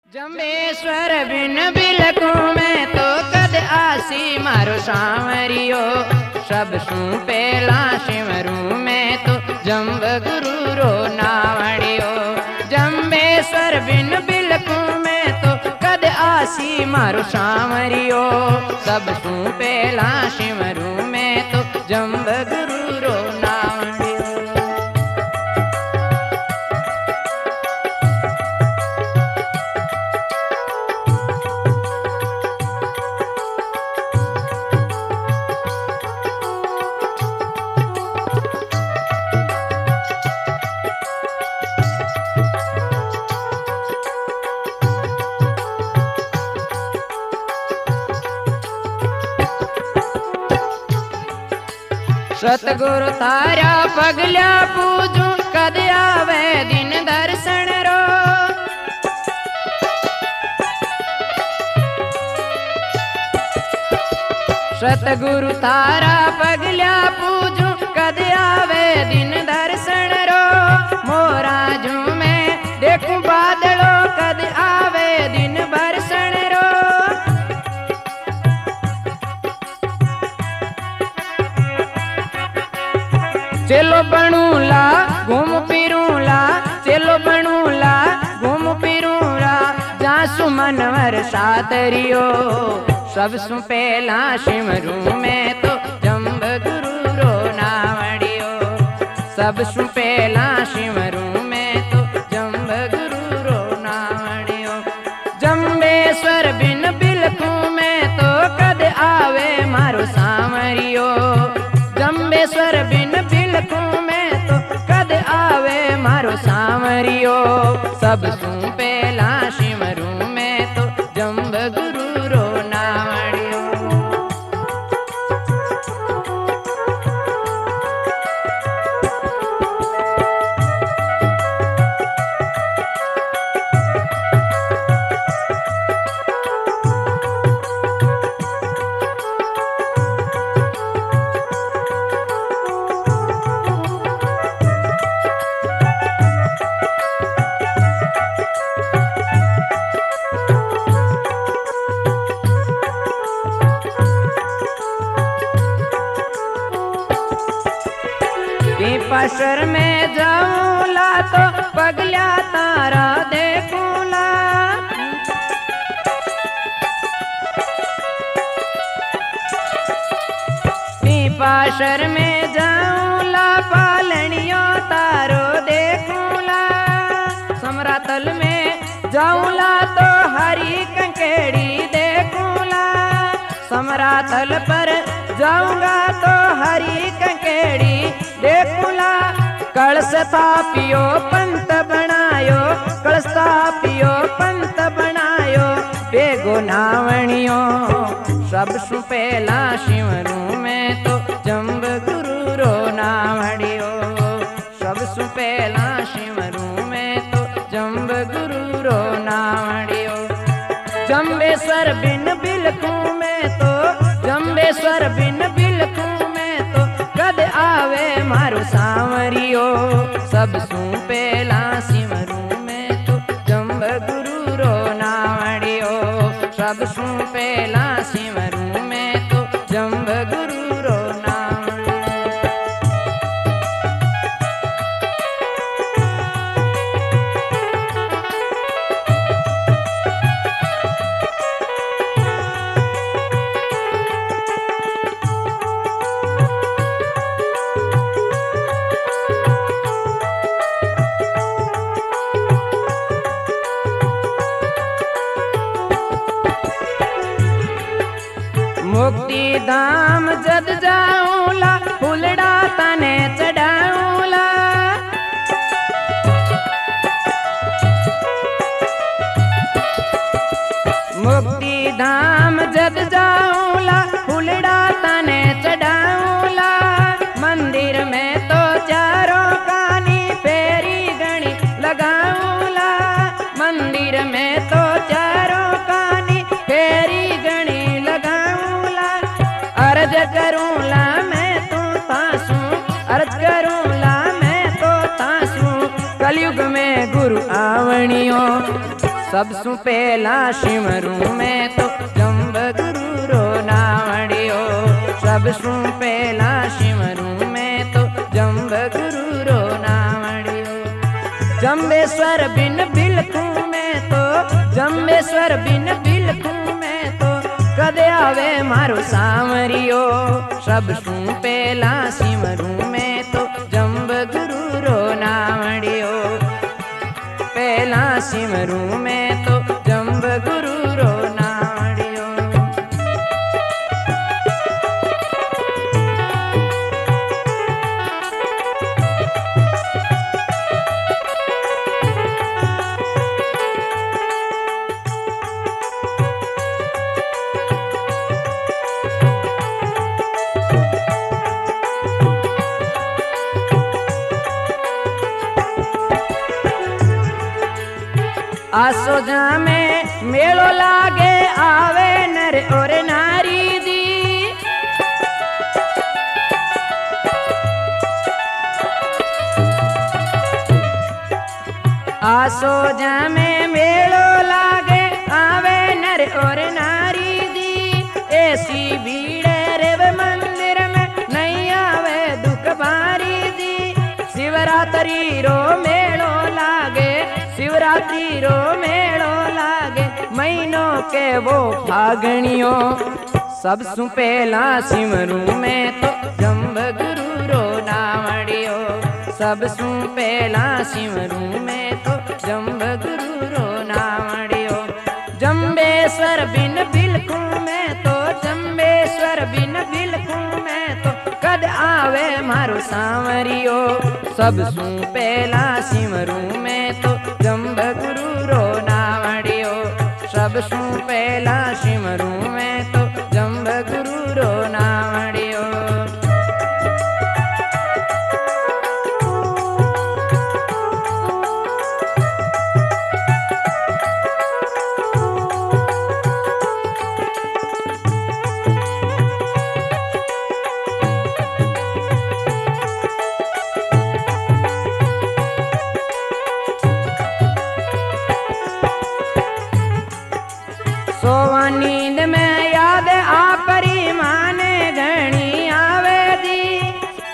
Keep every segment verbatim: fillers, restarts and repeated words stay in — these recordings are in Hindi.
जम्बेश्वर बिन बिलकू में तो कद आसी मारो सांवरियो। सब सू पेला शिवरू में तो जम्ब गुरु रो नावड़ियो। जम्बेश्वर बिन बिलकू में तो कद आसी मारो सांवरियो। सब सू पेला शिवरू में तो जम्ब गुरु रो नावड़ियो। सतगुरु तारा पगल्या पूजू कद आवे दिन दर्शन रो। सतगुरु तारा पगल्या पूजू कद आवे दिन दर्शन रो। मोरा झूमे देखूं बादलों कद आवे दिन बरसन रो। चलो बनूला घूम फिरूला, चलो बनूला घूम फिरूला। जासु मनवर सादरियो। सब सु पेला शिवरू में तो जम्ब गुरु रो नावड़ियो। सब सु पेला शिवरू में तो जम्ब गुरु रो नावड़ियो। जम्बेश्वर बिन बिलकू में तो कद आवे मारो सांवरियो। जम्बेश्वर बिन बिलकू में तो कद आवे मारो सांवरियो। सब सू पेला शिवरू में तो जम्ब गुरु रो नावड़ियो। पसर में जाऊला तो पगल्या तारा देखूला। पाशर में जाऊला पालनियो तारो देखूला। समरातल में जाऊला तो हरी कंकेड़ी देखूला। समरातल पर जाऊंगा तो हरी कंकेड़ी देखूला। कलश तापियो पंत बनायो, कलश तापियो पंत बनायो। बेगो नावणियो सब सु पेला शिवरू में तो जम्ब गुरु रो नावड़ियो। सब सु पेला शिवरू में तो जम्ब गुरु रो नावड़ियो। जम्बेश्वर बिन बिलकू में तो जम्बेश्वर बिन बिलकू में तो कद आवे मारो सांवरियो। सब सू पेला शिवरू में तो जम्ब गुरु रो नावड़ियो। सब सू पेला शिवरू में तो जम्ब गुरु रो नावड़ियो। मुक्ति धाम जद जाऊला फुलड़ा तने चढ़ाऊला। मुक्ति धाम जद जाऊला फुलड़ा तने चढ़ाऊला। मंदिर में तो चारों कानी फेरी गणी लगाऊला। मंदिर में तो चारों कानी फेरी गणी लगाऊला। अर्ज करूंला मैं तो तासू, अर्ज करूंला मैं तो तासू। कलयुग में गुरु आवणियो सब सु पहला सिमरू में तो जम्ब गुरु रो नावड़ियो। सब सु पहला सिमरू में तो जम्ब गुरु रो नावड़ियो। जम्बेश्वर बिन बिलखू में तो जम्बेश्वर बिन बिलखू में तो कदे आवे मारो सांवरियो। सब सु पहला सिमरू में तो जम्ब गुरु रो नावड़ियो। पहला सिमरू में तो जम्ब गुरु रो नावड़ियो। आसो जा में मेलो लागे आवे नर और नारी दी। आसो जा में मेलो लागे आवे नर और नारी दी। ऐसी भीड़ रेव मंदिर में नहीं आवे दुख भारी दी। शिवरात्रि रो मेलो लागे शिवरात्रि रो मेलो लागे महीनों के वो फागणियो। सब सु पहला सिमरू में तो जम्ब गुरु रो नावड़ियो। सब सु पहला सिमरू में तो जम्ब गुरु रो नावड़ियो। जम्बेश्वर बिन बिलखू में तो जम्बेश्वर बिन बिलखू में तो कद आवे मारो सांवरियो। सब सु पहला सिमरू में तो जम्ब गुरु रो नावड़ियो। सब सु पहला सिमरू में तो जम्ब गुरु रो नावड़ियो। सोवा नींद में याद आ परी माने घणी आवे दी।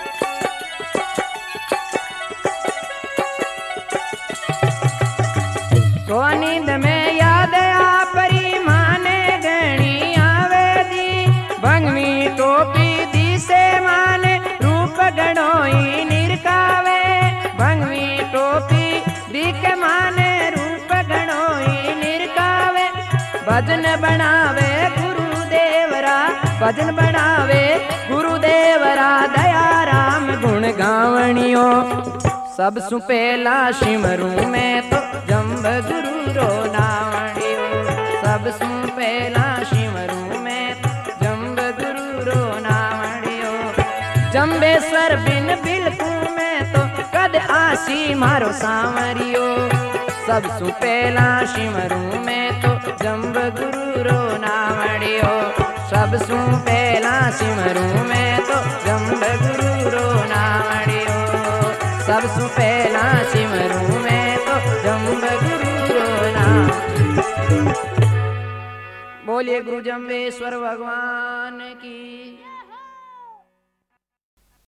सोवा नींद में याद आ परी माने घणी आवे दी। भंगवी टोपी दी से माने रूप गणोई निरकावे। भंगवी टोपी दी के माने रूप गणोई निरकावे। भजन बनावे गुरुदेवरा भजन बनावे गुरुदेवरा दया राम गुण गावणियो। सब सु पहला सिमरू में तो जम्ब गुरु रो नावड़ियो। सब सु पहला सिमरू में तो जम्ब गुरु रो नावड़ियो। जम्बेश्वर बिन बिलखू में तो कद आसी मारो सांवरियो। सब सु पहला सिमरू में तो जम्ब गुरु रो नावड़ियो। सब सु पहला सिमरू में तो जम्ब गुरु रो नावड़ियो। सब सु पहला सिमरू में तो जम्ब गुरु रो नावड़ियो। बोलिए गुरु जम्बेश्वर भगवान।